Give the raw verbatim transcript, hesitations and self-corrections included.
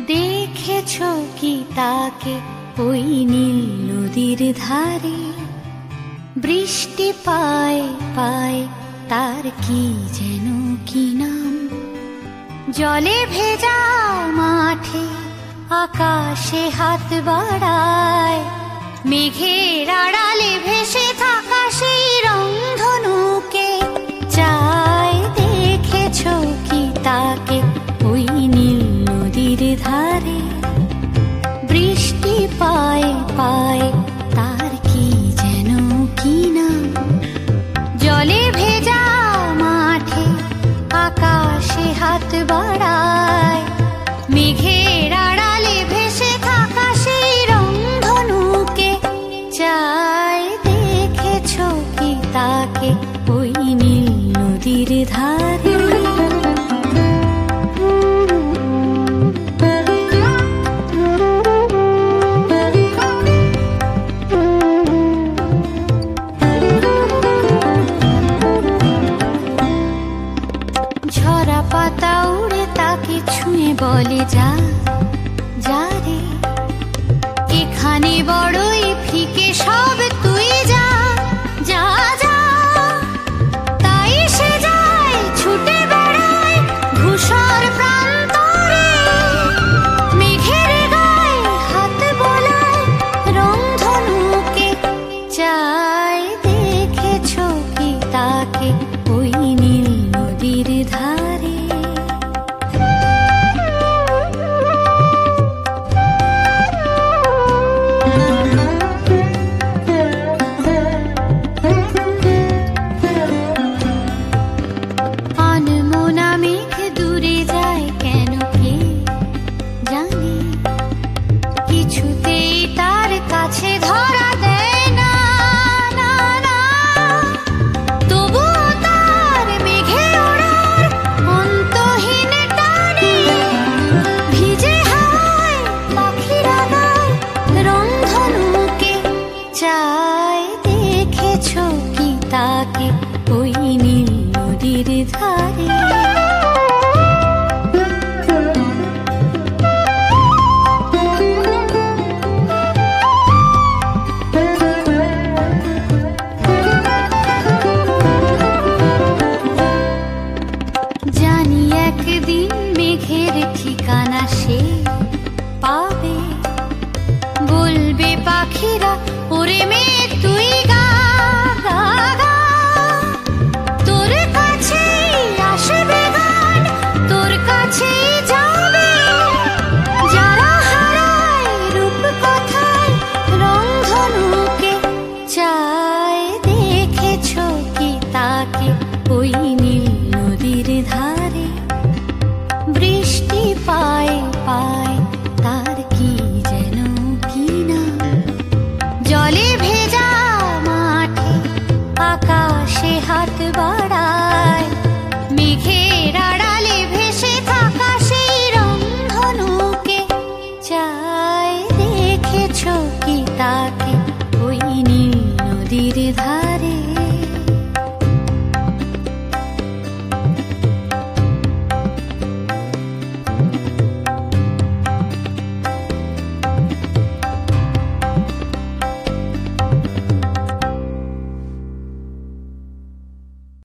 দেখেছো কি তাকে ওই নীল নদীর ধারে? বৃষ্টি পায় পায় তার কি যেন কি নাম। জলে ভেজা মাঠে আকাশে হাত বাড়ায়, মেঘের আড়ালে ভেসে থাকা সেই রংধনুকে চায়। দেখেছো কি তাকে ওই নীল নদীর ধারে? বৃষ্টি পায় পায় তার কি যেন কি নাম। জলে ভেজা মাঠে আকাশে হাত বাড়ায়, মেঘের আড়ালে ভেসে থাকা সেই রংধনুকে চায়। দেখেছো কি তাকে ওই নীল নদীর ধারে? ঝরা পাতা উড়ে তাকে ছুঁয়ে বলে যা যা রে, এখানে বড়ই ফিকে সব, তুই যা যা যা। তাই সে যায় ছুটে বেড়ায় ধূসর প্রান্তরে, মেঘের গায়ে হাত বোলায় রংধনুকে চায়। দেখেছো কি তাকে ওই নীল নদীর ধারে? আনমনা মেঘ দূরে যায় কেন কে জানে, কিছুতেই তার কাছে ধরা দেয় না না না। তবুও তার মেঘে ওড়ার অন্তহীন টানে, ভিজে হাওয়ায় পাখিরা গায় রংধনুকে চায়। দেখেছো কি তাকে ওই নীল নদীর ধারে?